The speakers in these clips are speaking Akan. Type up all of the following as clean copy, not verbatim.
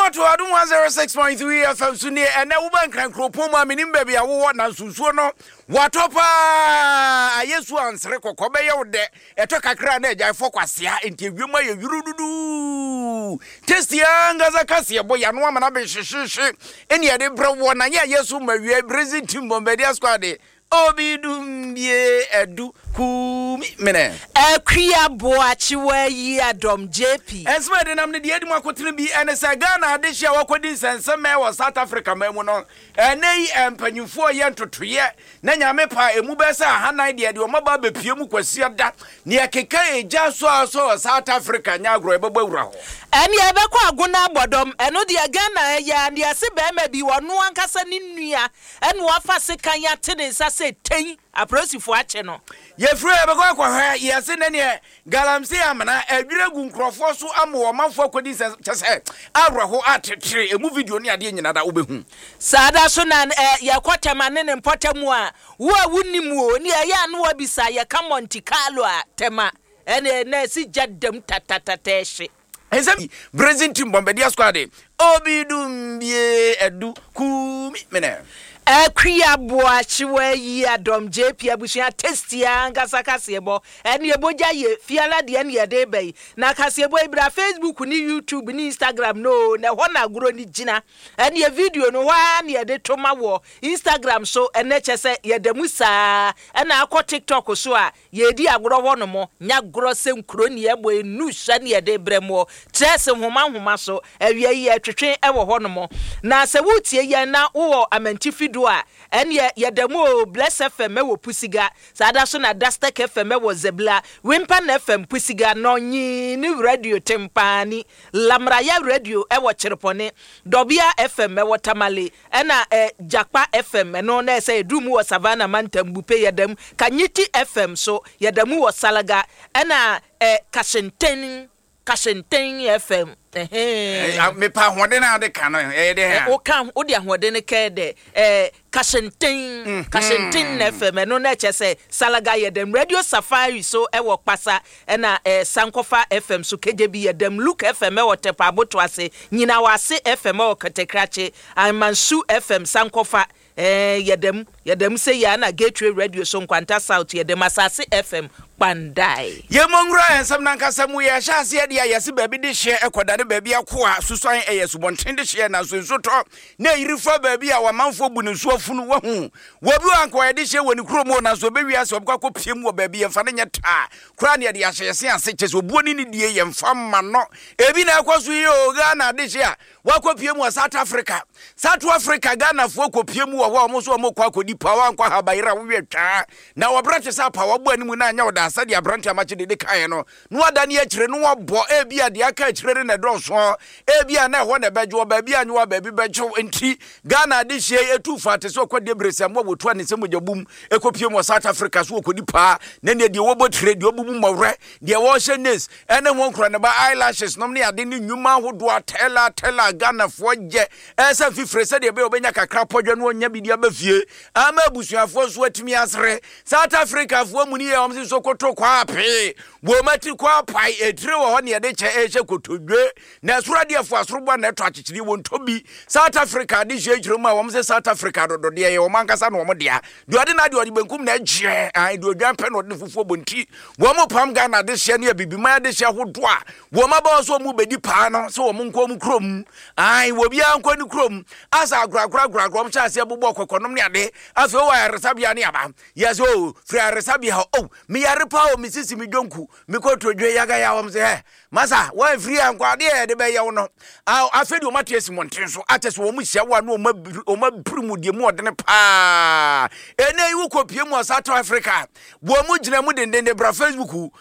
to Adum 106.3 FM Sunday and now one can cropoma minim baby a war na susuno watopa ayesu ansere kokobe ye de eto kakra na eja fokwasia interview ma ye yurududu testi anga zakasia boya no amana be hihihih eni ye de brewo na ye yesu mawie Brazil team Bombardier squad Obidumbie edu kumi mene Ekria boachi we Adom JP Esme de namne de edum akotene bi enesa Ghana adehia wakodi nsenseme wo South Africa mamu no enei empanyimfo ye ntotoye na nyame pa emu be se hanan de de omaba bepiem kwasi da ne ekeka eja so South Africa nya agro ebeba wura ho eni ebekwa aguna bodom eno de Ghana ya ne ase be ma bi wono ankasa ne nnua eno wafa sekan ya tene sase ten aprosifo ache no ye free ebekwa kwa ye se ne galamse amana adwiregu nkrofo so amo manfo akodi chese awraho atetre emu video ne ade nyina da obehu sada so na ye kwatama ne mpotamu a wo awunimu o ne ya no wabisa ye ka Monte Carlo a tema ene na si jadam tatatateshe Ensem Brazil team Bombardier squad Obidumbie edu kumi mene Ekria boachi we Adom JP abushia testia angasa kasebo eni eboja ye fiala de eni de bei na kasebo ibra Facebook ni YouTube ni Instagram no na hona agro ni gina eni video no wa na de toma wo Instagram so ene chese ye de musa ena akọ TikTok so a ye di agro wo no mo nya gro se nkro ni ebo enu hwa na de bremo trese homa so awie ye twetwe ewo ho no mo na se wutie ye na wo amantifi a ene yedemo Bless FM wo Pusiga sada so na Dastek FM wo Zebla Wimpan FM Pusiga no nyi ni radio Tempani Lamraya radio e wo Chirepone Dobia FM wo Tamale ena Jakpa FM no na se edumu wo Savannah Mantambupe yedem Kanyiti FM so yedemu wo Salaga ena Kashenten FM me pa hode na de kan de ha o kan o de hode ne ke de Kashenten FM no na chese Salaga yedem Radio Safari so e wo Kpasa na Sankofa FM so kejebi yedem Look FM e wo Tepa Aboto ase nyina wase FM wo Katekrache Amansu FM Sankofa yedem se ya na Gateway Radio so Nkwanta South yedem Asase FM Bandai ye mongra ensam nankasa mu ye hyase de ayese baabi de hye ekodane baabi akoa susan eyesu bonten de hye na so to na yirifa baabi a wamanfo bu ne so afunu wahu wobi anko de hye woni kromo na so bewi ase obkwa kopiem wo baabi yemfa ne nyeta kura ne de ahyese ase kyese obuoni ne die yemfa ma no ebi na akwaso ye o Ghana de hye a wakopiem wo South Africa Ghana fo kopiem wo ho mo so mo kwa kodi pawa anko habaira wo wetwa na wobrate sa pawa bo animu na anya woda asade abrante amache de kae no no adane akire no wobo ebia de aka akire ne doso ebia na ho na bejo baabi anyo baabi bejo enti Ghana de hye etufa te so kwade brese mo wotu ane semojabum ekopiem wo South Africa so kodi pa na ne de wobo tire de obum mawre de wo hye nes ene ho nkro ne ba eyelashes no ne ade ne nyuma hodo atela Ghana fo je esa fifre se de be obenya kakra podwe no onya bidia bafie ama abusuafo so atimi asre South Africa fo muni ye omse so koto kwa ape wo mati kwa pai etire wo ho ne de che ehye kotodwe na surade fo asorobo na eto akikiri wo ntobi South Africa de hye jiroma wo omse South Africa dodo de ye wo mankasa no mo dia de ode na de ode benkum na agye ai de odwan pe no de fufuo bonti wo mo pam Ghana de hye ne bibima de hye hodo a wo maba so mu bedi pa no so wo mo nko mu krom ai wo bia nko ni krom asa agura mo cha se bobo kokonom ne ade afi wo ya resabia ne aba yes o free resabia o mi yare pa o mi sisi mi jonku mi ko todwe yaga ya wo mse masa wo free anko ade de be ye wo no afedi o matesi monten so atese wo mu hia wo na o ma primu de mu ode ne pa ene wu kopie mu South Africa wo mu gina mu dendende bra Facebook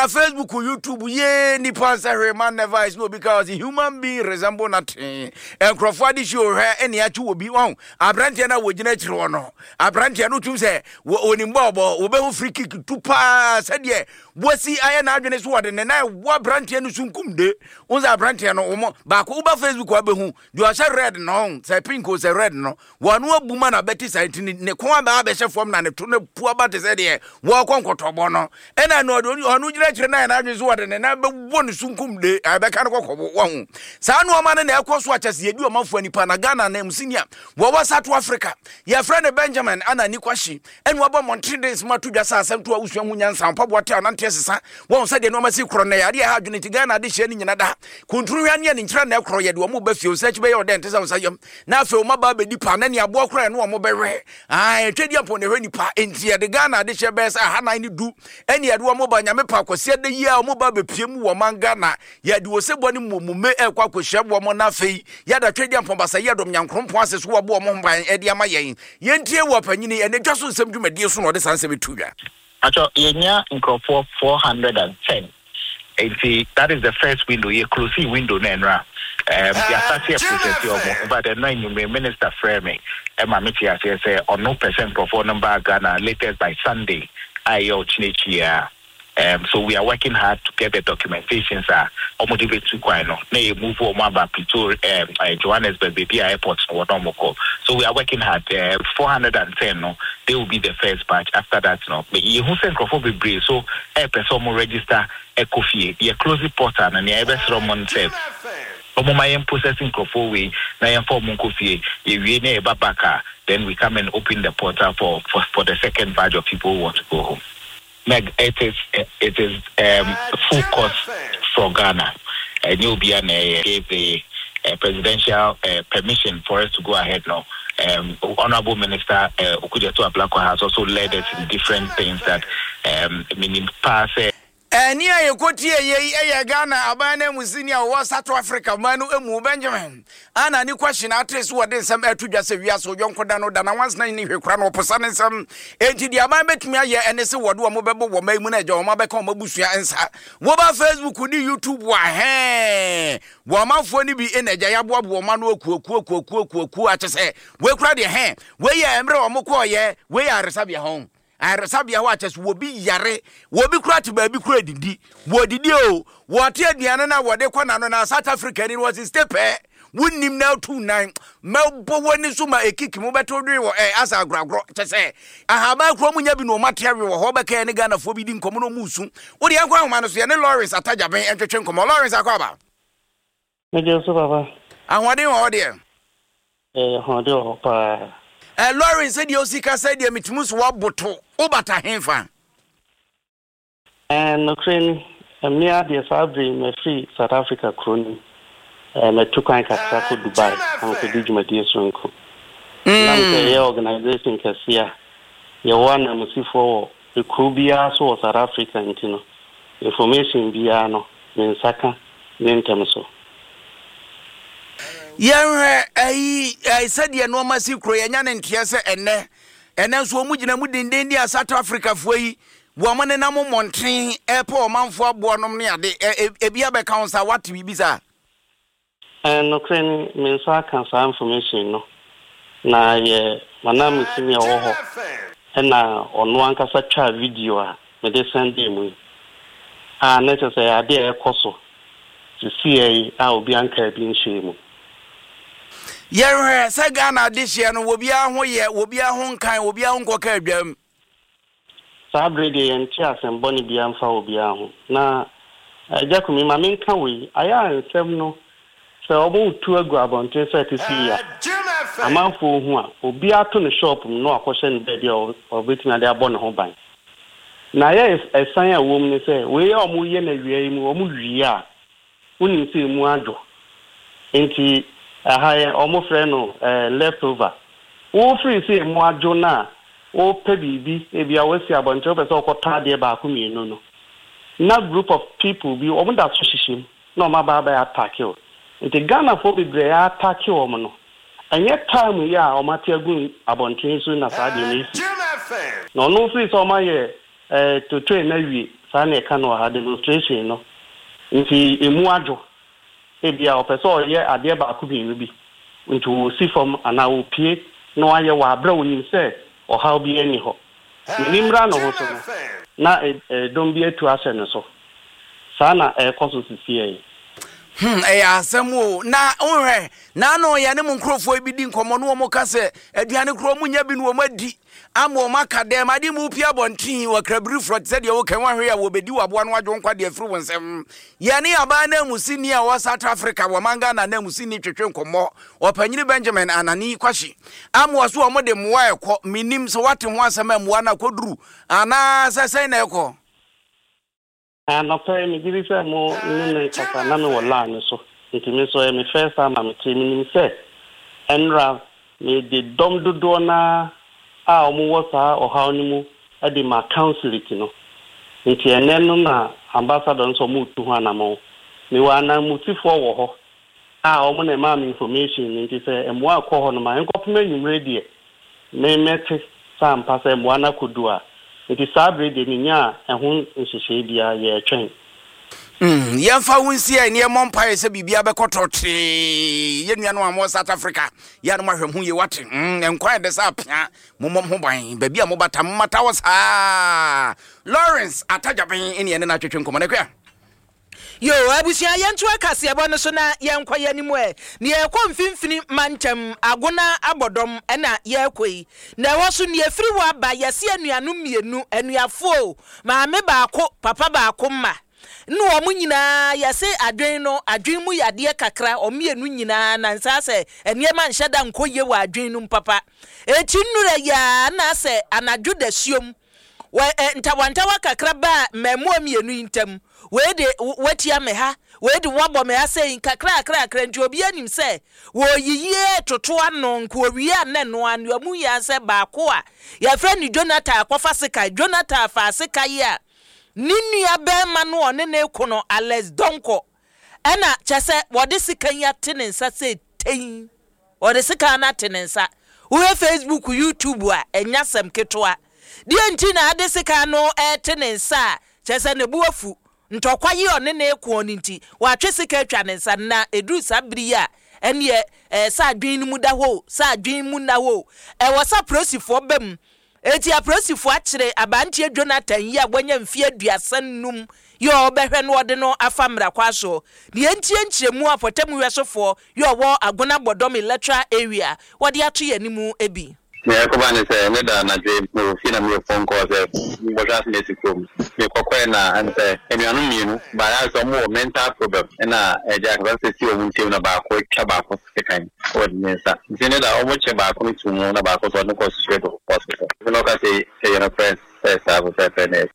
YouTube ye ni pansa man never is no because human being resemble nothing enkrofo ade show he ene ya chu obi won abrante na wo gina kire wo no abrante no tum se onimbo wo be free kick tupa sade wosi aye na adwene so wode ne na wo abrante no sunkum de unza abrantia no omo ba ko uba Facebook wa behu do a red no say pink o say red no wanu abuma na beti site ne ko ba be hye fom na ne to ne pu aba te say de wo konkotobo no e na no onu gira kire na na adwe so wade ne na be bo no sunkum de abeka no kokobo wo hu sa no ma ne na ekoso achase yedi o mafu anipa na Ghana na msinia wo wa South Africa ya friend Benjamin ana ni kwashi enu abo Montreal smatu dwa sa asem to a usua hu nyansa mpaboa te anante sesa wo se de no ma si kro na ya de ha adwene ti Ghana de hye ni nyina da kontru hwa ne nkyira na ekro ye de wo mo ba fie o search be ye odent se wo sayem na afi o ma ba bedi pa na ne abo kro no mo bewe twedi apo ne hwe ni pa enti de Ghana de hye be sa ha nan ni du eni ye de wo mo ba nyame pa kwose de yi a mo ba be pie mu wo man Ghana ye de wo se bo ni mumme ekwa kwhye bo mo na fei ya da twedi apo ba sa ye dom nyankrompo ase so wo bo mo mban e de ama yen yentie wo panyini ene dwaso nsem dwumadi so no de sanse betudwa acho yenya nkrofo 410 that is the first window ye close window na enra the associate process but the nine minister framing e ma meti ase say on no percent profile number Ghana latest by Sunday ayo chinechia. So we are working hard to get the documentations motivate to kwano na move on about Pretoria Johannesburg baby airport so we are working hard 410 no they will be the first batch after that no but you who send crofo be so person mo register ekofie ye close the portal na e be Solomon said my processing crofo we na yan form nkofie ye wie na e babaka then we come and open the portal for the second batch of people who want to go home. Meg, it is full cost for Ghana. New BNA gave the presidential permission for us to go ahead now. Honorable Minister Okujeto Ablakwa has also led us in different things that meaning pass. Nia yekotie ye Ghana abana musinia wo South Africa manu emu Benjamin ana ni question address wo de nsem atudwa se wiase yonkoda no da na once na ni hwekra no posa ne nsem enti di aban betumi aye ene se wodo wo bebo wo mai mu na eja wo mabeka wo mabusua ensa wo ba Facebook ni YouTube wa wo manfo ni bi eneja ya boabo wo ma no akuaku achese we kura de we ye emre wo mko ye we ya resabia hon Arasabia wa chese wo bi yare wo bi kura te ba bi kura didi wo didi o wo te aduane na wo de kwana no na South Africa ni was step wunnim na 29 mebo woni so ma ekiki mo beto dwe wo asa agragro chese ahaba kuro munya bi no material wo ho beka ne Ghana fo bi di nkomo no musu wo de akwa ma no so ye ne Lawrence Atajaben entwetwe nkomo Lawrence akwaba meje so baba ahwade wo de hode o pa Lawrence said you sika said you mitimus wa boto obata henfa no train me ade sabre me free South Africa kroni me tukwan katra ko Dubai am ko dijumadi sonko na me organization kasia ye wana musifo e krubia so South Africa ntino information bia no me nsaka me ntemso I said ye no ma sikro ye nya ne ntia se ene so mu gina mu denden dia South Africa foi wo amane na mo montren airport manfo abonom ne ade ebia be council what bibisa no kren me so aka information no na ye manam sini wo ho na ono ankasa twa video a me de send mu na che say ade ekoso ti see a obi anka bi nhwemu Yere se Ghana this year no obi aho ye obi aho nkan obi aho nkoka adwam sabre de enti asembo ni bia mfa obi aho na jakumi ma menka we aya nsem no se obo tu agu abonte se ti si ya amanfo hu a obi ato ne shop no akohye ne bedi obetimi ade abo ne ho ban na ya esan a wom ni se we omo ye na wiai mu omo wi a unim se mu adwo enti ahaya omo freno leftover wo free say mu adwo na o pe bibi e bia wasi abonto pe so kwota de ba ku mienu no na group of people bi omo da so hihim na omo ba attack you nti Ghana for bibre attack you omo no anye time ya omo atiagu abonto so na sa de ni no no free so omo ye to train na wi sa na e ka no ha demonstration no nti emu adwo ebia opeso ye ade ba ku bi bi ntu si form ana opie no aye wa abra onim se o ha obi ani ho nimra no ho so na don bi atu ase ne so sana ekoso sisiye asemo na onhwe na no ya ne mu nkrofo bi di nkomo no mo kase aduane kro mu nya bi no mo adi amo maka dem ade mu pia bontin wa krabiri front se de wo kan wa hwe ya wo bedi wa boa no adwo nkwa de afiri wonsem ya ne aba na musini a wa South Africa wa manga na musini twetwe nkomo opanyini Benjamin Anani kwashi amo so mo de moa ekọ minim so wate ho asema moa na koduru ana sesai na ekọ no pay me give say mo nne kaka na me wala ni so ntimi so me first time am timi ni say enra me de dom dodo na a omo wasa o ha ni mu e de ma councility no nti ene no na ambassador nso mu tu ha na mo me wa na mutifo wo ho a omo na ma information nti say emo akọ ho no ma enkopo na nyumre die me mete sam pa say mo na kodu a it is sabre de nya ehun nhihye bia ye twen ye fa wunsi e ne monpae se bibia be kototre ye nuano amo South Africa ya no mahwem hu ye wate enkwan de sa pia momom ho ban ba bia mo bata mata wasa Lawrence atajaben ene ne na twetwe nkomo ne kwa yo abusia yentu akase ebo no so na yenkwa yanimu e ne ekọ mfimfini mantem agona abodom na yekoi na ewo so ne efiri wa ba yese anuanu mienu anuafo maame baako papa baako ma no omu nyina yese adwen no adwen mu yade kakra omienu nyina na nsase eniema nhada nkoye wa adwen no papa eti nnura ya na se anadwo da siom wa ntawantawa kakra ba memu omienu intam wede wetia me ha wede wabo me ase kakra nti obi anim se wo yiye toto ano nko owi aneno anu amu ya se baako a ya friend Jonathan akofa sika Jonathan fa sika ya ninu ya be ma no one na ekono Alex Donko ena chese wode sika ya tenensa se ten wode sika na tenensa wo Facebook YouTube a enyasem ketwa die nti na ade sika no tenensa chese ne buafu ntokwa yi one na ekwo nti wa twesika atwa ne nsa na edu sabri ya ene sa adwen mu da ho sa adwen mu na ho wo sa prosifo bam eti aprosifo akire abantie Jonathan yi abonye mfie aduasanum yo behwe no ode no afamra kwaso ne entie nkyeremu apotem hwesofo yo wo agona bodom electoral area wode ato yanimu ebi ne ko bane se ne da na je mo fi na mi phone call se mo just ne sikom me kokwe na ante enuanu mienu ba ya so mo mental problem na eja ka se si o mun na ba ko twa ba ko se kan o ne sa ne da o mo che ba ko tu mo na ba ko so no ko straight to hospital no ka se your friends se sa bo se fene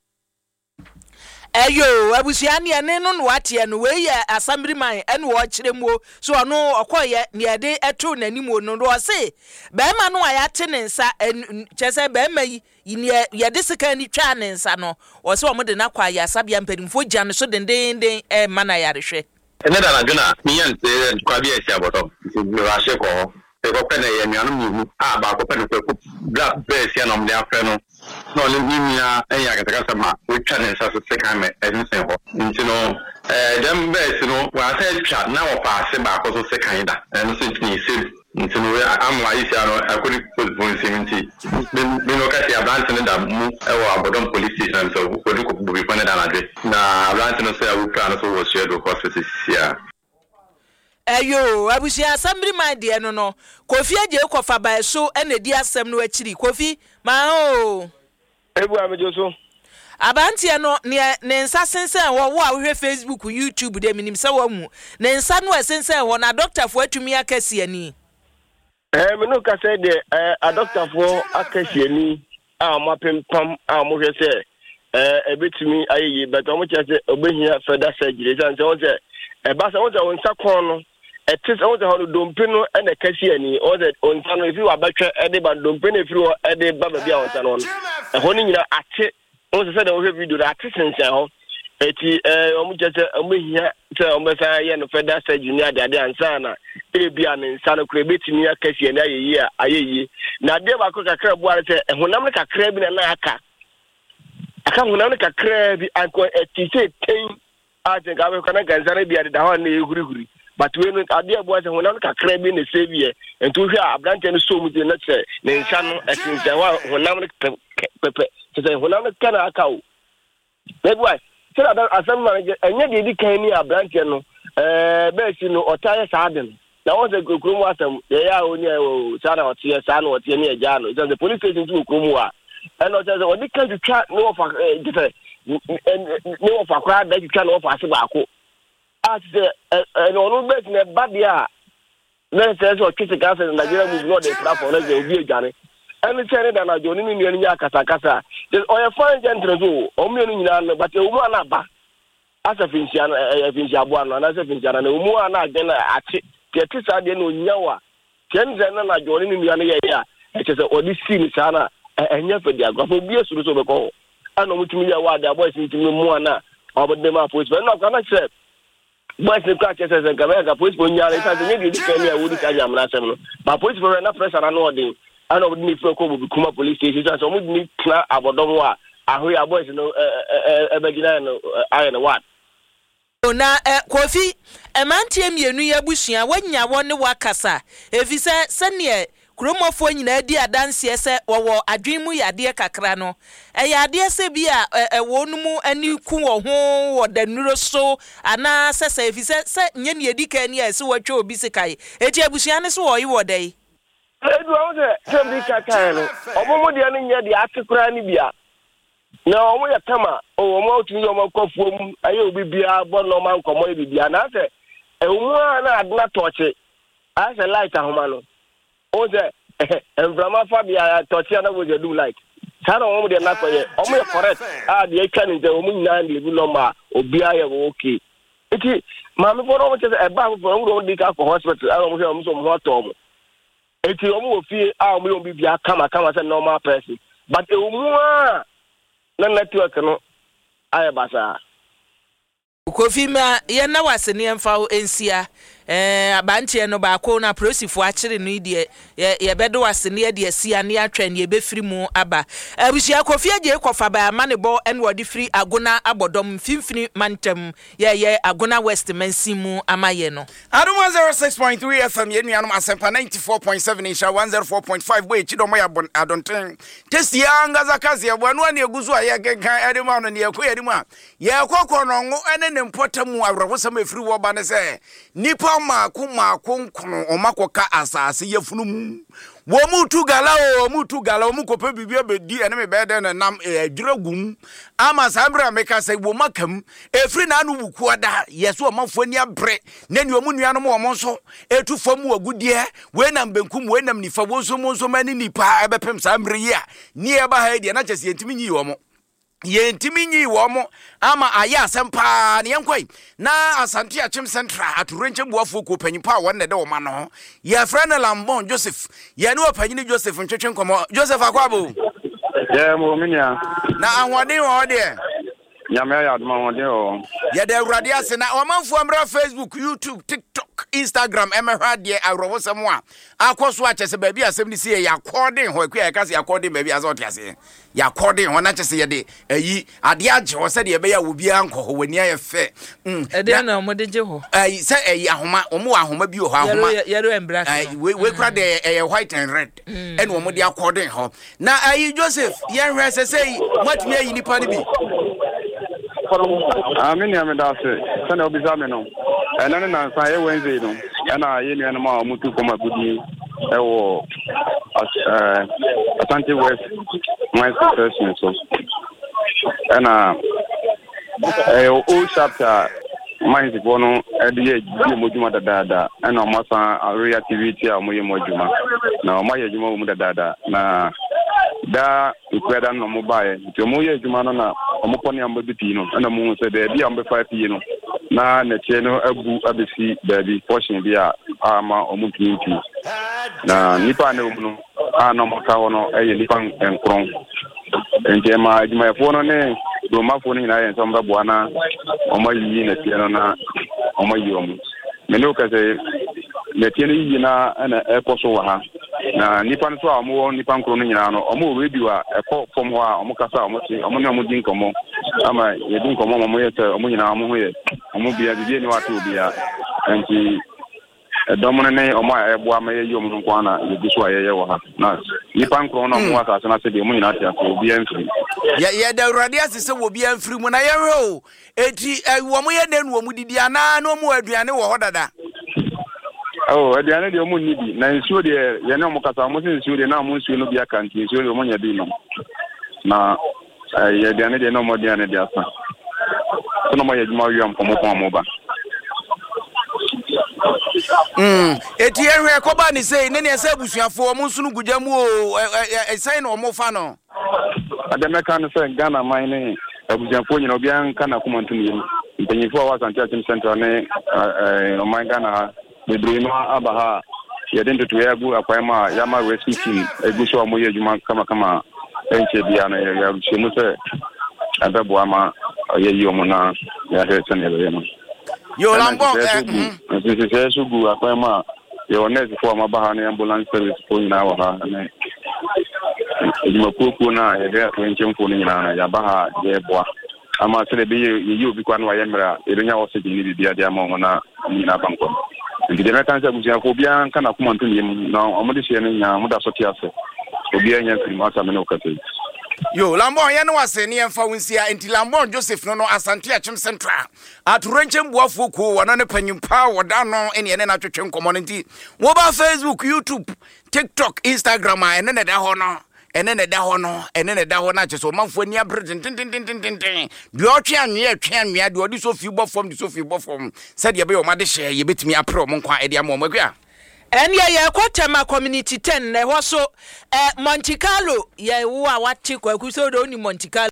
eyo abusiani ene no no atie no we ye assembly man ene wo kiremu so ono okoye ne ade eto nanimo no do se be ma no ayate ne nsa chese be ma yi ye de sika ni twa ne nsa no o se o mo de na kwa ya sabia mpadimfo gya no so denden ma na yarehwe ene da na gna mi yan se kwa bi esi abotom mi wa she ko ko pene ye mi anu mi ba ko pene ko bla be esi na mo de afre no no le mi ya ya ka ta sama we twa ne nsa so se kan me enu se ho nti no dem be esi no wa ta twa na wo pa se ba ko so se kan da enu se ni se nti no we amwa isi ano akodi police minti me no ka se abante ne da mu e wo abodom police station so ko du ko bu bi pone da na de na abante no se awu pa no so wo share do hospital sia eyo abusi assembly man de no Kofi aje kofa ba so ene di asem no akiri Kofi ma o ebu amejoso abantie no ne nsa sensen wo a wo Facebook YouTube de minim se wo mu ne nsa no sensen wo na doctor fo atumi akasi ani me no ka say de a doctor fo akasi ani a mo pempam a mo hwe se ebetumi ayeyi but o mo chese obehia further surgery say won say e ba say won say won sa kon no etis won say ho dompe no e na kasi ani o say on sa no ifi wa batwe e de ba dompe na ifi wo e de ba bia won sa no e ho ni nyina ate won say de wo hwe video da ate sensen ho eti o mo chese obehia say o mo say ye no further surgery ni ade ansa na ebia ne nsa no kure betimi akasi ani ayeyi na de ba ko kakra buare say e honam ne kakra bi na aka honam ne kakra bi anko eti say ten I think I will connect and be at the one huri. But when I dear boys and when I'm crab in the savior and to hear a branch and so much, let's say, then Shannon, I think when I'm to say, when I'm a cow. Maybe why? say that asem manager enye de di kan ni abranche no besi no otaye saden na won se kokromu asem ye ya oni e sana otie sana otie ni eja no the police station to kokromu a and o say odi kan twa no of different no of akra da twa no of ase ba ko as the no no bet na badia na say so kiti gas na Nigeria move no dey platform na dey obi ejare and say that na joni ni ni akasa kasa o ye fine gentleman so o mi ni nyina no but e mu ana ba asa finsia abo no na asa finsia na umu ana agena ate tie sa de no nyawa kenze na joni ni nua no ye ya e se odi sin sa na enya fe dia gwa obi esuru so be ko ana mutumi ya wa da boys ntimi mu ana obode ma police but no kana se boys ni ka chese se ka police bo nyaare sa se nyedi di kan ya wudi ka jamra sem no ba police bo na pressure na no odin ana obode ni fro ko bo kuma police station so mo ni kla abodom wa ahoy boys no ebegina no aye no what na Kofi emantie mienu ya busua wanya wone wakasa efise sene kromofo nyina di adanse se wo adwenmu yade kakra no yade se bi a wonumu ani ku wo ho wo danuro so ana sese efise se nye ne edika ni ese watwa obi sekai eti abusua ne so wo yi wo dai edu awon se bi kakai no obomo de ne nya de atekura ni bia na omo ya kama omo otumi omo kofuom aye obi bia bo no man komo e bia na se omo na adna toche ase light ahoma no o se envrama fa bia toche na wo je do light sana omo de na koye omo ya correct de twa ni de omo nyina de bi no ma obi aye wo okay eti ma me for omo se e ba for omo de ka for hospital omo se omo so mo to omo eti omo ofie omo obi bia kama se normal person but omo na network no ayabasa Kofi ma ye na wasene emfa ensia abantie no ba ko na prosifo akire no ide ye bedo wasene de asia ne atwa ne be firi mu aba abusia Kofi aje kofa ba manebo en wodi firi agona abodom mfimfini mantem ye agona west mansimu amaye no Adom 06.3 FM ye nuanom asempa 94.7 insha 104.5 we chidomo ya adonten testi ya ngaza kazi ya bwanu ani eguzu aye kenkan edema no ne yakọ edema ye kokọ no ngo ene ne mpotamu awrabosam efiri wo ba ne se nipa maako nkono omakoka asase yefunu wo mutu gala wo mukope bibia bedi ene me bede na nam adwiragum ama sabra meka se wo makam efiri na anu buku ada yeso omafo ni abre na ni omunua no mo so etu fam wagudie we nam benkum we nam nifa wo so mo so mani nipa ebepem sambre yi a ni eba ha die na chese yentimi nyi wo mo yentimi nyi wo mo ama aya asempa ne yenkoi na Asante Achim Central aturenche buafo ko panyipa wonne de wo ma no ye frene Lambon Joseph ye ne opanyini Joseph ntwetwe nkomo Joseph akwabo mo minia na ahwade wo de nyame ya aduma wode o ye de awrade ase na omanfo amra Facebook YouTube TikTok Instagram emehwade awrowosem a akoso achese ba bi asem ni sie ya according ho akwa ya kase according ba bi azote ase ya according ho na chese ye de ayi ade age ho se de be ya wo bi anko ho wani aye fe ede na mo de je ho ayi se ayi ahoma omo ahoma bi ho ahoma yero embra we kra de white and red ene omo de according ho na ayi Joseph ye hwe se sei matumi ayi nipa ni bi Amini amedase sana obizame no enane na sa ye Wednesday no na ye nua no ma mutu koma gudi ewo Asante West my session so na o chapter mind the bono edi e mojuma dada na masa reactivity a moye mojuma na moye juma mu dada na da ikweda no mobile nti moye juma no na omoponi ambebi no na mu se de bia ambe 5 no na na che no abu abesi baby portion bia ama omutunti na nipa na omu no ana maka wono eye nipa enkron nti ma juma efo no ne do mafo ni na yen so mba boana omayi na tie no na omayi omu me no ka se me tie ni na na ekoso wa ha na nipa no so a mo nipa nkro no nyina no omo radio a ekọ fom ho a omo kasa omo ti omo na mo din komo ama ye din komo omo ye te omo nyina omo ho ye omo bia bibie ni watu bia nti edomo ne omo a ebo ama ye yom no kwa na ye biso a ye wo ha na nipa nkro no mo asase na se de mo nyina tia so obi amfiri ya da urade asese wo bi amfiri mu na ye hwe eti wo mo ye nenu wo mu didi ana no mo aduane wo hodada oh aduane de mo nidi na nsuo de ye ne mo kasa mo se nsuo de na mo nsuo no bi aka nti nsuo de mo nya bi no na ye aduane de no mo aduane de asa so mo ye juma wi am ko mo ba eti ehwe koba ni sei ne ne ese abusuafo o munsunu gujamu o sei no mo fa no ademeka no se Ghana man ne abusuafo nyina obi an kana kuma ntumi mpanyifo a wasante atim center ne o man Ghana bebre no aba ha ye den to yagu akwai ma ya ma rescue team eguso amoye adwuma kama enche bia na ya rushemu se abebo ama ye yi omo na ya hete ne be no yo lambo sisi sugu akwai ma yo nurse for ma ba ha na ambulance service for na wa ha na ejuma popo na ye ga to enchemfo ni na ya ba ha ye boa ama sele be ye obi kwa no ya mra erenya oxygen ni bibia dia ma na ni na banko ndide na kanza buzia ko bia kana kuma ntum na omode hye ne nya moda so tiase obi anya film ata me no kate yo lambo ye no wase ne emfa wonsia enti lambo Joseph no asante achim central aturenchem buafo ko wono ne panyimpa woda no ene ne na twetwe nkomo nti wo ba Facebook, YouTube, TikTok, Instagram ene ne da ho no ene ne da ho na cheso manfo ni abre tintintintintin de otwe anwe de odi so fi bo fom said ye be o made hye ye betimi apro mo nkwa ede am o magua Enya ye kwatema community 10 na ho so Monte Carlo ye wo a wate kwaku so do ni Monte Carlo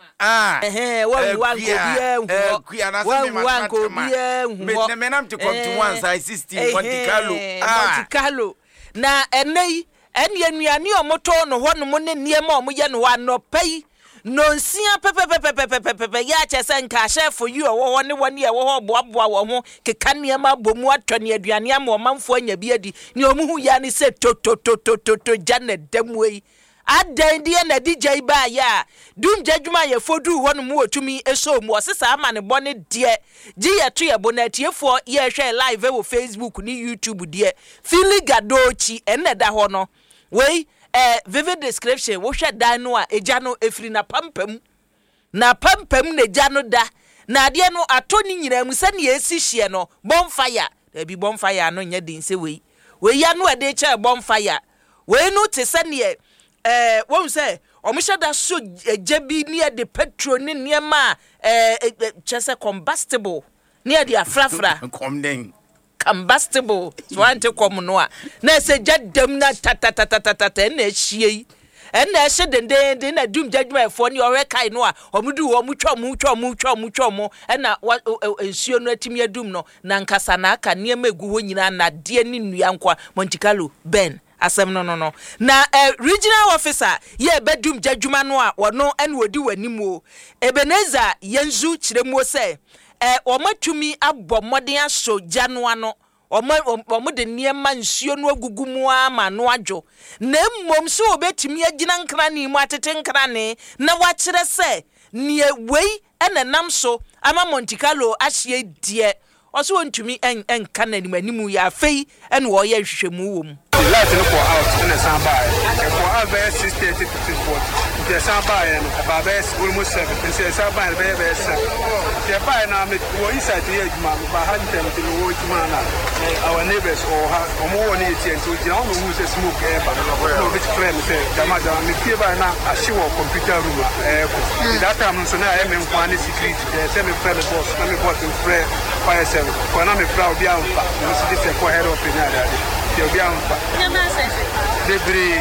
Monte Carlo na enei enya nuane omoto no ho no mo ne niema omoye no anopai nonsia pepepepepepepe ya chese nka chef you wo ne woni e wo boaboa wo ho keka niema bomu atone aduane am omamfo anya bi adi ni omuhu ya ni se to jane damwei adan die na DJ ba ya dum jadwuma ye fodu ho no mu otumi eso mu osesa ama ne bone de gi ye to ye bonatiefo ye hwe live wo Facebook ni YouTube de Filigadochi eneda ho no wei vivid description wo hwe dan no a eja no efiri na pampam na eja no da na ade no atoni nyina mu se ne esi hye no bonfire da bi bonfire no nya din se wei ya no ade che bonfire wei no te se ne won say omushada so ejabi near the petrol ni niema chese combustible near the afrafra combustible so ante kom no a na se jadam na tatatata na hie na hye dende na dum jadwuma efo ni ore kai no a omudu wo mutwa na ensuo no atimi adum no na nkasa na aka niema egu ho nyina na de ni nnua nkwa Monte Carlo Ben asem no na regional officer ye bedum jadwuma no a wono ene wodi wanimu Ebenezer Yenzu kiremu se omatumi abọ moden aso janoa no omo de niema nsuo no agugumu ama no adwo na mmom se obetumi agina nkra ni mu atete nkra ne na wa kire se ne wei ene nam so ama Monte Carlo ahye die oso wontumi enka na animu ya fei ene wo ye hwehwemu wom last no for out in the samba for our 60 to 40 the samba and about almost 7 and say samba be the buy now me wo inside the ejuma ba hand them to wo ejuma na our neighbors or more need to you know who say smoke but no bit friend say damaja me tie ba na ashiwo computer room that time so na me nkwane secret say me friend boss na me boss in friend fire service for na me proud bia mfa no see this for head up in there they be on debris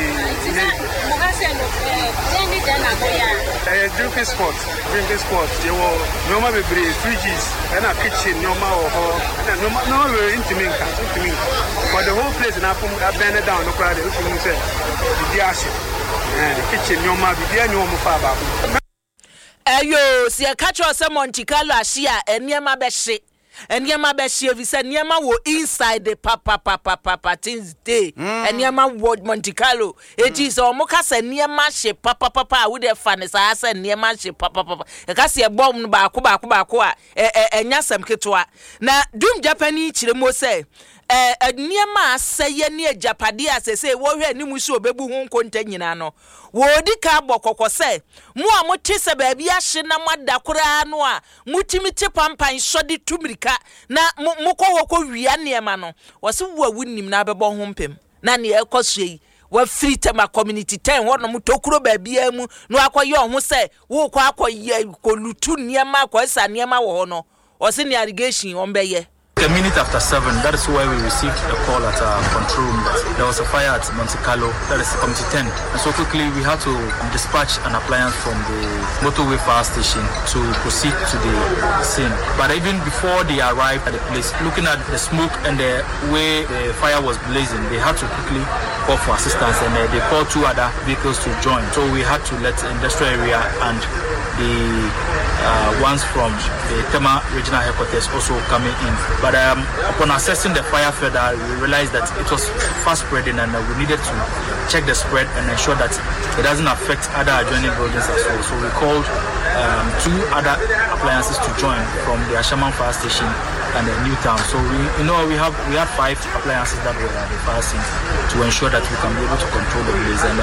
drinking spot they were normal debris fridges and a kitchen normal no intimate but the whole place na bend down no crowd if you say the kitchen normal be normal far back ayo si catch us Monte Carlo ahia eniema be hye eniema be hye visa niema wo inside the papa things day eniema wo Monte Carlo it is omukasa niema hye papa we dey fan sa asa niema hye papa e ka se bom no baako a enya sam ketwa na dum Japanese kiremo say niema aseye ne ajapade asese wo hwe ni musu obebu hu nkonta nyina no wo di ka bokoko se mu a mote se ba bia hye na modakora no a mutimi te pampan sode tumirika na mukọ wia niema no wo se wo awunim na bebo ho mpem na ne ekosue wa free tema community 10 wono mutokuro ba bia mu no akoye ho se wo kọ akoye kolutu niema akosa niema wo no wo se ne irrigation ombeye. A minute after 7, that is where we received a call at our control room that there was a fire at Monte Carlo, that is Committee 10. And so quickly we had to dispatch an appliance from the motorway fire station to proceed to the scene. But even before they arrived at the place, looking at the smoke and the way the fire was blazing, they had to quickly call for assistance and they called 2 other vehicles to join. So we had to let the industrial area and the ones from the Tema regional headquarters also coming in. But upon assessing the fire further, we realized that it was fast spreading and we needed to check the spread and ensure that it doesn't affect other adjoining buildings as well. So we called 2 other appliances to join from the Ashaman fire station and the Newtown. So we had 5 appliances that were at the fire scene to ensure that we can be able to control the blaze, and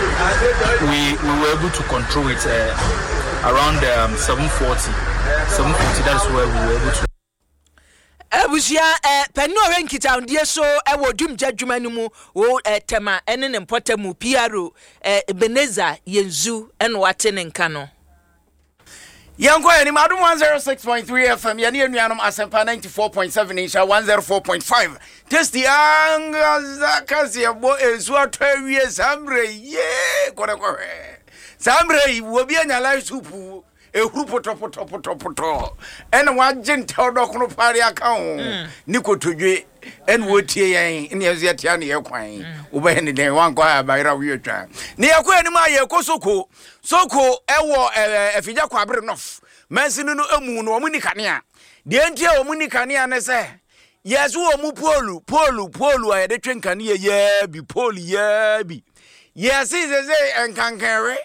we were able to control it around 7:40. That is where we were able to. Abusia penu orenkita ndie so ewo dum jadwuma no mu wo tema ene ne mpota mu PRO Ebeneza Yenzu ene wate ne nka no. Yanko eni madum 106.3 FM yani enuanom asempa 94.7 insha 104.5 testi anga zakasi ebo ezu atwawie samre ye kore samre wo bia nya live soup ehuru poto ene waje ntodokno pare aka ho ni kotodwe ene wotie yen ene yazu yatia ne yakwan wo ba ne den wanko abayra wietwa ne yakwa ni ma ye kosoko ewo efija kwabre nof mansinu no emu no omuni kanea de entie omuni kanea ne se yesu omu polu ayede twenkanea ye bi polu ye bi yesi ze enkankere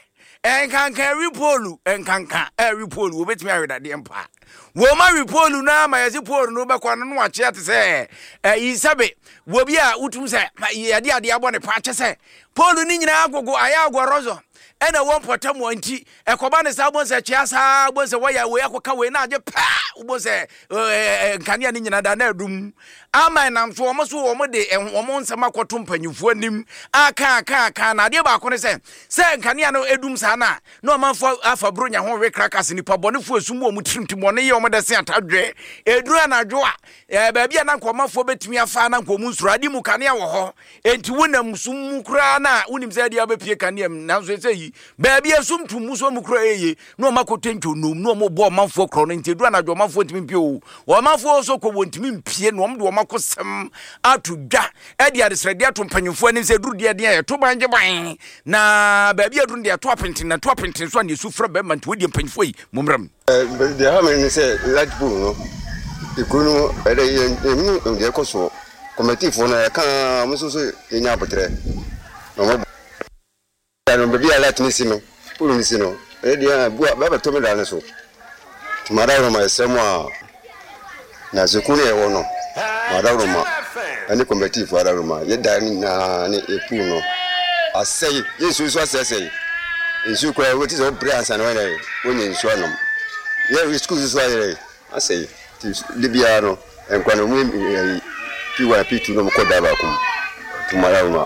polu enkanka polu obetimi aweda de empa wo ma polu na ma yesi polu no bekwa no ache ate se isabe wo bia utum se yade ade abone pa ache se polu ni nyina agogo aya agorozo ena won potam wanti ekoba ne sa bonse chiasa bonse waya we akoka we na age pa bonse nkania ni nyina da na adum ama nam so omo de omo nsema koto mpanyufo anim aka na de ba ko ne se nkania no edum sa na omanfo afabro nya ho we krakas ni pa bonefo asum omu trimtimo ne ye omo de se atadwe eduru anadwo a ba bia na nkomafo betumi afa na nkomu nsuru adi mu kanea wo ho enti wonam sum kura na wonim se dia bepie kanea na so se yi baby asum tumu so mu kura eye no makotencho nom no mo bo manfo kro no ntedu anadwo manfo ntimi mpie o manfo so ko wontimi mpie no mdo makosem atudwa e dia desrede ato mpanyufo ani se duru dia dia to banje ban na baby aduru dia to apenten so na sufra be man to dia mpanyufo yi momram dia ha me se light bull no ikunu ere yen dia koso committee fo na kan mususu enya abotre no no baby alert ni sino pulu ni sino dia baba to me dane so tumara ma semwa na zekuni e wono madaruma ani committee fo adaruma ye dani na ni epu no asai yesu so asai yesu ko woti so prayer na woni nsu anom ye school so asai libia no enkwano mu piwa pitu no ko daba kum tumara mo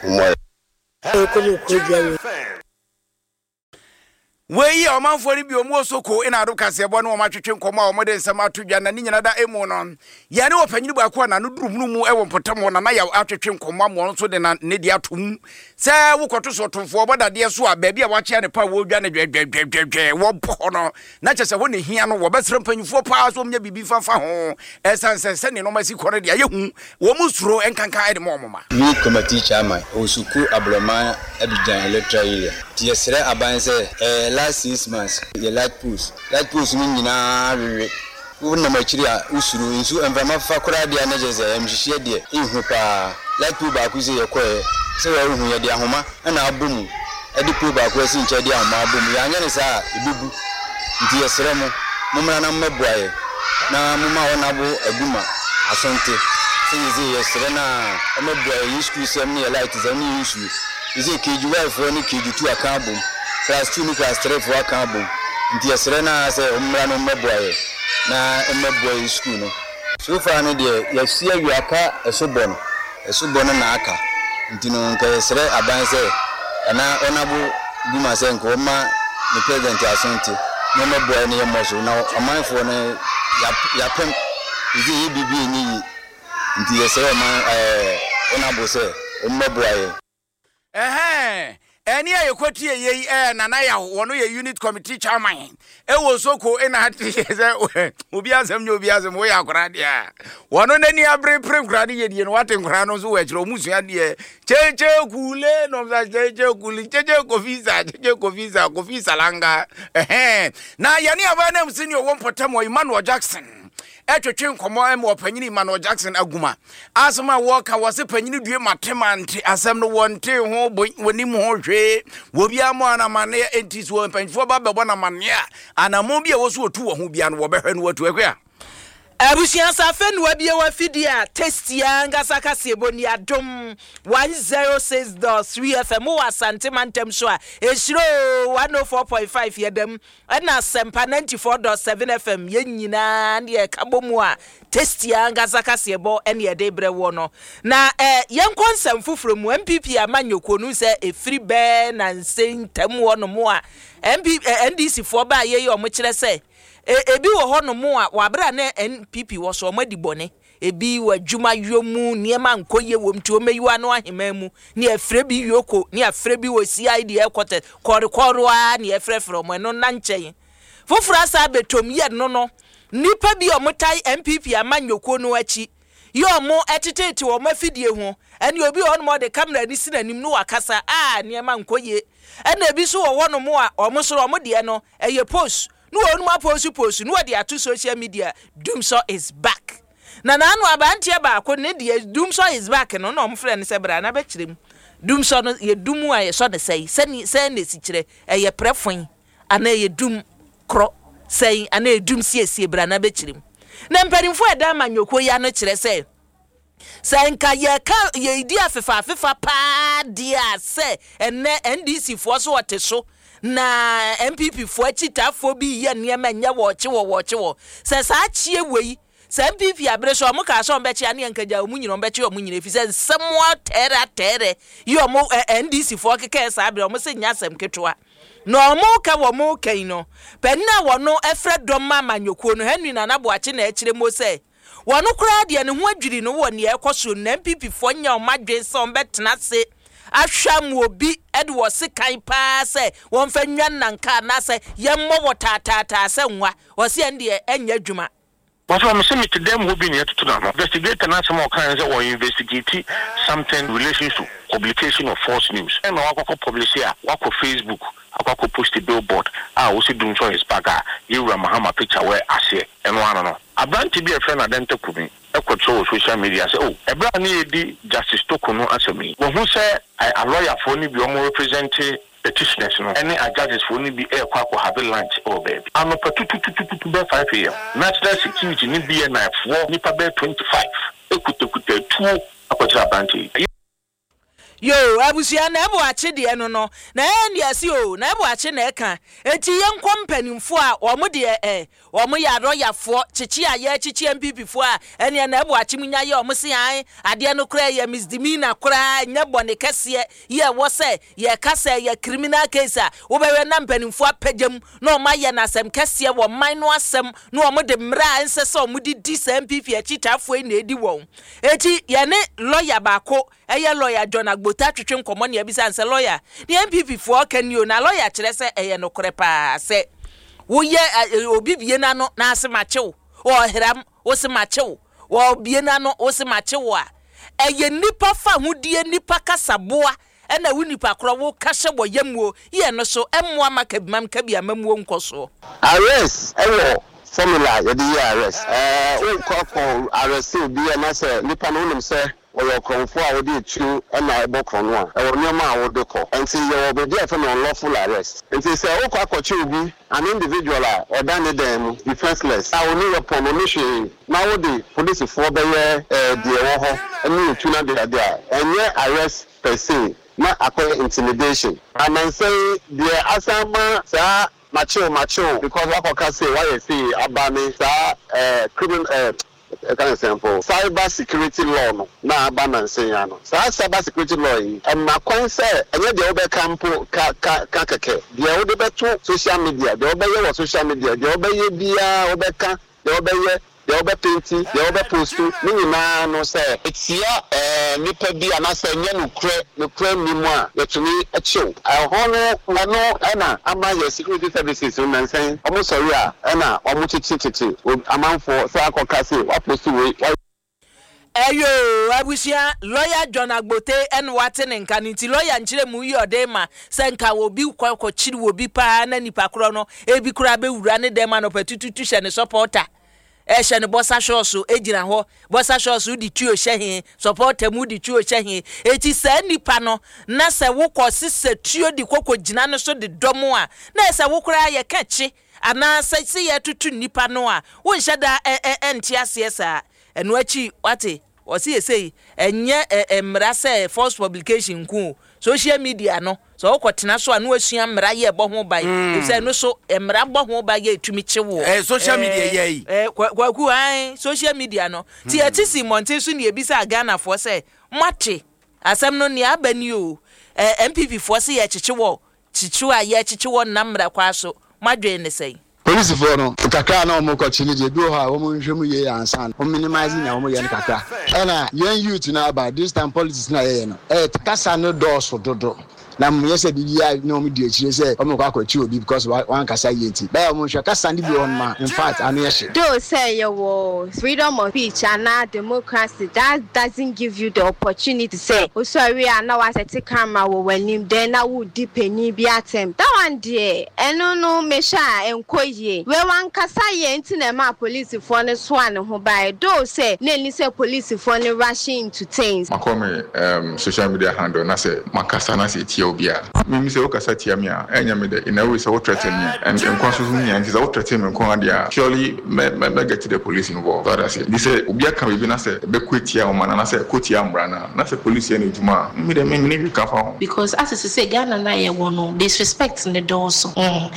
we ya omanfo ni bi omu osoko ina ado kase ebo na o matwetwe nkoma o mode nsema atodwa na ni nyina da emu no ya ne opanyini ba ko na no durum mu ewo mpotam na na ya atwetwe nkoma mo nso de na ne dia atom se wo koto so tomfo oboda de so a ba bia wache ne pa wo dwa ne dwedwedwedwe wo po no na chese ho ne hia no wo besere mpanyifo pa so mnya bibi fafa ho esanse ne no masi kore de yehu wo musuro enkanka ede mo moma we committee chairman osuku abloma Abidjan electoral area tiesere abanse last 6 months the light pools ni nyina wewe wona machiri a usuru nsu emfama fa kora dia na jeze emhihie de ihu pa light pool ba ku se ye koe se wa hu ye de ahoma na abomu edi pool ba ku se nche de ahoma abomu ya nya ne sa ebubu nti yesere mo mumra na mmabuaye na muma wona bo aguma asonte Easy yesterday na omebua yi school sem ne light is any issue. Easy KG1 for ni KG2 akabum. Class 2 ni class 3 for akabum. Nti yesterday na say omra no mebua ye. Na omebua yi school no. So far no de yesia wiaka esobon na aka. Nti no nka yesterday aban say na onabu Buma Senko, ma the president Asante, no more boy near Mosul. Now, a mind for Yapem is the EBB in the Sermon, honorable say, Umboy. Any a quote ye and I one your unit committee chairman. It was so cool in a Ubiasm, Ubiasm, way out gradia. One on any abre prem granny and what in Granos which Romusia dear. Cheche Gule, no that Cheche Guli, Cheche Cofisa Langa. Now, Yanni Avanem senior one for Tamo Emmanuel Jackson. Etwetwe nkomo em opanyini Emmanuel Jackson Aguma asoma walker was a panyini due matemanti asem no wonte ho wonim ho hwe wo bia mo anamane entis wo panfo ba bebo na mane anamo bia wo so otu wo ho bia no wo behwe no watu akwa Abusian safen wa bia wa fidia testia ngasa kasebo ni adom 106.3 FM wa santimantem so a ehiro 104.5 yedem na sempa 94.7 FM yenyina ne kabomu a testia ngasa kasebo ene yede brewo no na yenkonsem fufuro mu MPP amanyoko nu se efiri be na nsentem wo no mu a NDC fo ba ye yo mo kire se ebi wo hono mu a wabra na NPP wo so madi bone ebi wa djuma yomu niema nkoye wom ti o meyiwa no ahemamu ni afre bi yoko ni afre bi wo CID ekote korikoro a ni afre from no na nchen fofura sa betom ye no nipa bi o mutai MPP amanyoko no achi yo mo etitete wo mafidie ho ene obi hono mo de camera ni sinanim no wakasa niema nkoye ene ebi so wo hono mu a o mo so o mo de no eye post no onu ma post no de ato social media Doomso is back na anu abantie ba ko ne de Doomso is back no no mfre ne sebra na be kirem Doomso no ye dumu a ye so de sei se ne si kire ye prefon ana ye dum kro sei ana ye dum sie bra na be kirem na mpanimfo eda manyoko ya no kire sei Sanka ye idi afefa pa dia se enne NDC fo so woteso na MPP fo achitafo bi ye niema nya wo se sa chie wei se MPP abre so mo ka so mbe chia ne nkaja omunyino mbe chia omunyino efise nsemo tere yo mo NDC fo keke sa abre mo se nya asem ketwa no mo ka wo mo kan no penna wo no efre dom manyoko no hanu na nabo achi na akire mo se wono kura de ne ho adwiri no wo ne ekoso na MPP fo nya o madwen se on betena se ahwam obi edwo se kan pa se won fa nwan nanka na se yemmo wotata se nwa o se ende enya dwuma what I'm saying to them who been here to know investigate and some kinds of investigate something relations to publication of false news and wako publish here wako Facebook wako post a billboard also doing so is baga you Mahama picture where I see and one no abran to be a friend identical to me control social media say oh e bra na edi justice tokono asemi who say a lawyer for ni bi omo represent petitioners no any judges for ni bi e kwa have lunch or baby am patututututu be 5 am national security ni bi na for nipa be 25 ekutekute tu akotra banti yo abusia na ebo ache de no na eni asi o na ebo ache na eka eti ye nkompanimfo a omo de omo ya royafo chichi aye chichi MPP fo a eni na ebo ache munya ye omo se an ade no kra ye misdemeanor kra nya bone kase ye wo se ye kase ye criminal case a wo bewe na mpanimfo apagam na omo ye na asem kase wo man no asem na omo de mra ense se omo di se MPP achitafo na edi won eti ye ne lawyer baako eye lawyer John Agbota twetwe nkomo ne abisa nse lawyer ne MPP fo kanio na lawyer kire se eye no kore pa se wo ye obibie na no na ase machew o hram o se machew wo bie na no o se machew a eye nipa fa hudie nipa kasaboa ena wu nipa kro wo kahye wo yamuo ye no so emmoa makabimam kabia mamuo nkoso arrest ewo formula ye di arrest o ko arrest obi na se nipa no nim se or your confor would be true and I book on one. I will never would the call until you will be there for unlawful arrest. And they say, oh, be an individual or done them defenseless. I will need a promotion. Now the police for the and you tuna there and yet arrest per se, not acquire intimidation. And then say the asama, sir. Macho, because what can say, why you see about me, criminal, example, cyber security law, na abandon say, cyber security law, and my coin say, and yet the other campo, kakake, the other social media, the other social media, the other beer, obeka, the other. The other painting, the other post, no say it's here, nipa be an answer, no crane memoir, to me a chill. I honor, Anna, among your security services, and saying, almost sorry, Anna, almost titty, amount for Sarko Cassie, what was to wait. Eyo abusia lawyer John Agbote and Watson and Kaniti lawyer nchire mu yi odema senka wo bi kwa chiri wo bi pa na nipa kro no ebi kura be wura ne dem no patututu hye ne supporter ehye ne bossa shosu ejira ho bossa shosu di tuo hye supporter mu di tuo hye eti sa nipa no na se wo kosise tuo di kokogina no so de domo a na se wo kura ye kachi ana se ye tutu nipa no a wo hye da entiase sa enu achi wate osi esei enye emra se first publication ku social media no so okotena so anu asua mra ye bo ho bai se no so emra bo ho bai ye tumi chewo social media ye kwaku ai social media no ti atisi monte so ne ebisa Ghana fo se mate asem no ne abani o MPP fo se ye chichewo chichewa ye chichewo na mra kwa so madwe ne sei police for no kakra na omo kochini je bi o ha omo nhwemu ye ansan o minimize na omo ye kakra na yen youth na about this time politics na ye no kasa no doors dodo na me say bibia na omo di achire say omo kwa kwachi obi because one kasa yeti ba omo hwe kasa ndi bi on ma in fact anu ye do say you freedom of speech and democracy that doesn't give you the opportunity to say oh sorry na wa set camera wo wanim then na wo dipeni bi atem that one there eno no me sha enkoye we wan kasa ye nti na ma police for ne so an ho bai do say na ni say police for ne rushing into things makome social media handle na say makasa na say obia me say okasa tia me a enya me de in a way say what threaten me and kwaso so me and say what threaten me kon dia surely me get the police involved that I say this say obia kan be na say be kwetia o man na say kotia mbra na say police na ejuma me de me ka fa because as I say Ghana na ye wono disrespect in the door so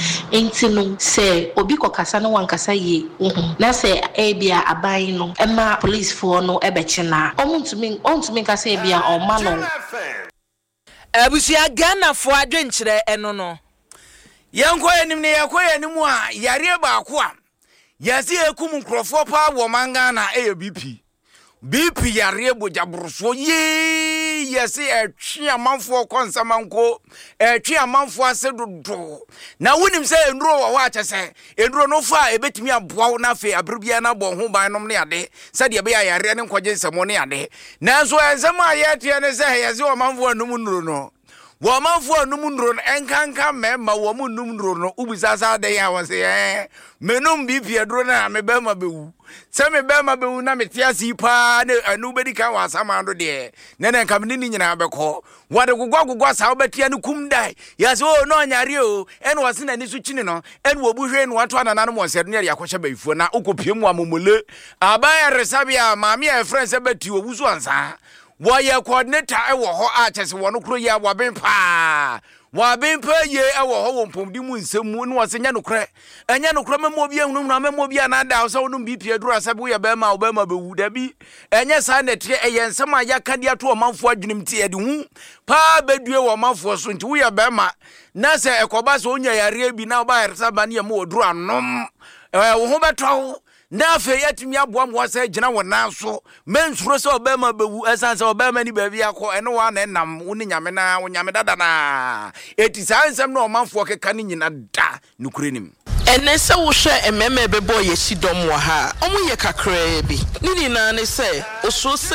enti no say obi kokasa no wan kasa ye na say ebia aban no ema police for no ebechi na ontumi kasa ebia o man no abusia Ghana fo adwenkyere eno no yanko enim ne yakoye nim a yare ba ko a yase ekum nkrofo pa wo mangana BP yare boja bruso ye yase etwe amanfo konsamanko etwe amanfo asedodo na wonim se enro wo achese enro no fa ebetimi aboa na fe abribia na bo ho ban nom ne ade se de be yare ne nkwaje nsemo ne ade nanso ensema ayetie ne se yase wo manfo anum nuro no wo manfo anum nuro no enkanka mema wo mu num nuro no ubisasa de ya wose menum BP edro na me be ma bewu se me be ma bewu na me tiasi pa ne anu bedi kan wasama ndo de nene nkam ni nyina beko wade gugwa sa obetia ne kum dai ya se o no nyare o ene wase na ni su chini no ene wo buhwe ne wato anana no mo se ne ya kwhye baifuo na okopie mu amomole abaya resabia maami e friends ebeti owusu ansa wo ye coordinator e wo ho a chese wo no kro ya wabempa ye e wo ho wo mpomdi mu nsemu ne wase nya nokre enya nokre memo bi ehunu na memo bi anada so no BP aduru asabe wo ye be ma bewu da bi enya sa na tie eye nsema ya kade ato o manfo adwenim tie de hu pa bedue wo manfo so nti wo ye be ma na se ekoba so onya yare bi na oba yarsa ba ne mo oduru anom wo ho beto na fe yatimi aboa mo wasa gina wona so mensuro se obema bewu esanse obema ni baabi akọ ene wa na nam woni nyame na wonyame dada na eti sansem na omanfo keka ni nyina da nukurenim ene se wo hwe ememe bebo ye sidom wa ha omo ye kakra bi ni na ne se oso se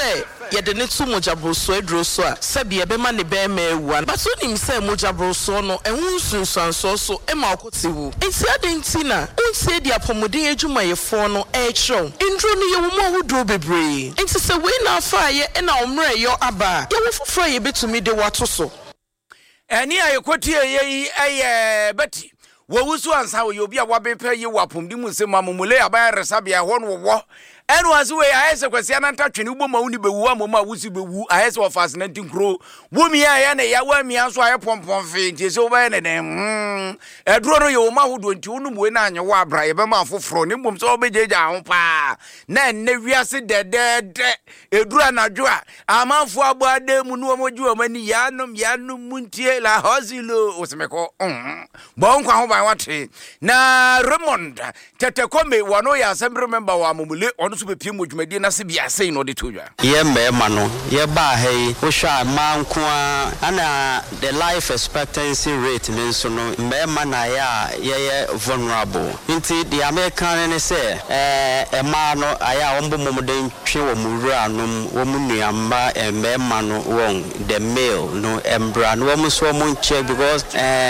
yɛde ne to mogabroso aduro so a sɛbi ɛbɛma ne bɛɛma awua but so nim sɛ mogabroso no ɛho nsunsuanso so ɛma ɔkote wu nti adɛnti na wontie di apɔmuden adwumayɛfoɔ no ɛkyerɛw nduro no yɛwɔ mu ahodoɔ bebree nti sɛ wei na afa yɛ ɛna ɔmmerɛ yɔ aba yɛwɔ foforɔ yɛbɛtumi de wato so ɛne a yɛkɔtie yɛyi ɛyɛ bɛti wɔwusu ansa wɔ obi a wabɛpɛ yi wɔ apɔmdi mu sɛ mamumule aban resabea hɔ no wɔ ɛno ase wei ayɛsɛ kwasi ananta twene wobɔ ma woni bewu amom a wusi bewu ayɛsɛ wɔfase na ntinkro womi a yɛ ne yawa mia so ayɛ pɔmpɔn fe nti sɛ wobɛyɛ ne den ɛduro no yɛ wo ma hodo nti wonu mu na anyɛ wɔ abra yɛbɛma afoforo ne mbom sɛ wobɛgyegya ho paa na ɛnɛ wiase dɛdɛdɛ ɛduru anadwo a amanfo abɔ ada mu no wɔmɔgye wɔn ani yanom muntie la hosilo osemekɔ bɔ nkwa ho ban wate na Raymond tetekome wɔno yɛ assembly member wɔ amumule ɔno so bepie mo dwumadi na se bia sei no de todwa ye mbema no ye ba hei wo hwa manko ana the life expectancy rate ne nso no mbema na ya ye vulnerable nti the American ne se ema no aya wombo momoden twe wo mura no wo munuamba mbema no won the male no embra no wo so mo check because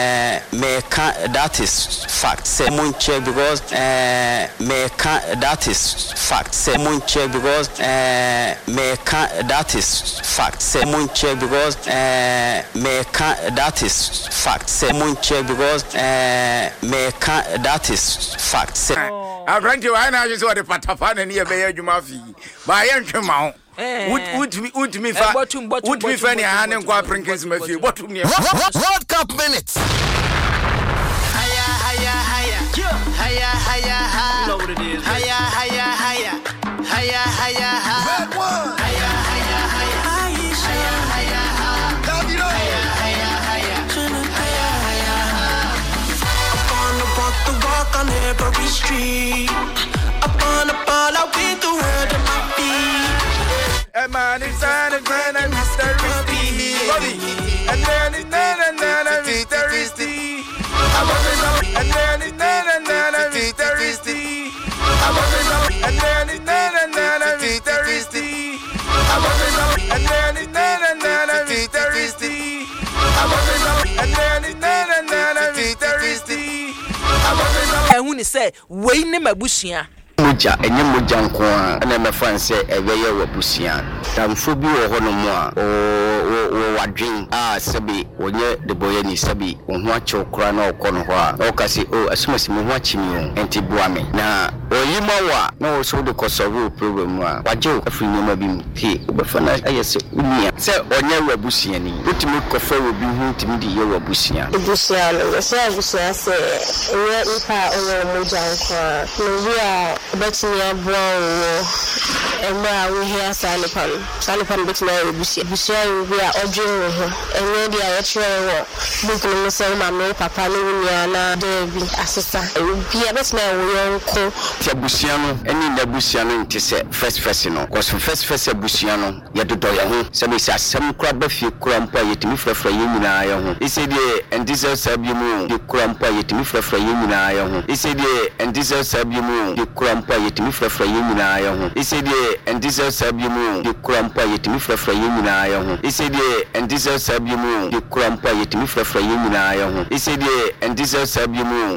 that is fact say mo check because that is fact say mon check because that is fact say mon check because that is fact say mon check because that is fact say agranti wa na just what the patapa na ne be adwuma fi ba ye ntwema ho utmi fa ne ha ne nkwa prinkins ma fi botum ne World Cup minutes haya you know what it is haya red one haya upon the walk on every street upon the ball I win the world in my feet a man is on the grand and Mr. Risty and then it's Mr. Risty and then it's Mr. Risty and then it's Mr. Risty and then it's Mr. Risty and then it's Mr. Risty ehun ni say wei ne mabusua moja enye moja nko a na me fan se ebeye wabusia tamfo bi wo ho no mo a wo wadwen a sebi onye de boye ni sebi wo ho ache okra na okono ho a o kasi o asumasi mo ho ache mi o enti bua me na oyima wa na wo so de kosovo problem a waje o afri nyoma bi mu ti obefa na ayese unia se onye wabusia ni utimi kofa wo bi hu timi di ye wabusia busia no se busia se we mpa onye moja nko a no wi a betnya bro emma we hear salipan betnya busia we a odwe ho enye dia ye tire wo book no se ma me papa no nya na debi asesa bia betnya wo yonko tia busia no eni na busia no nti se first no cause first busia no ye dodo ye ho se me se asem kura ba fie kura mpa yetimi frafra ye nyina ye ho ise die endisel sabi mu ye kura mpa yetimi frafra ye nyina ye ho ise die endisel sabi mu ye kura mpa yetimi frafra ye nyina ye ho ise die endisel sabi mu ye kura mpa yetimi frafra ye nyina ye ho ise die endisel sabi mu ye kura mpa yetimi frafra ye nyina ye ho ise die endisel sabi mu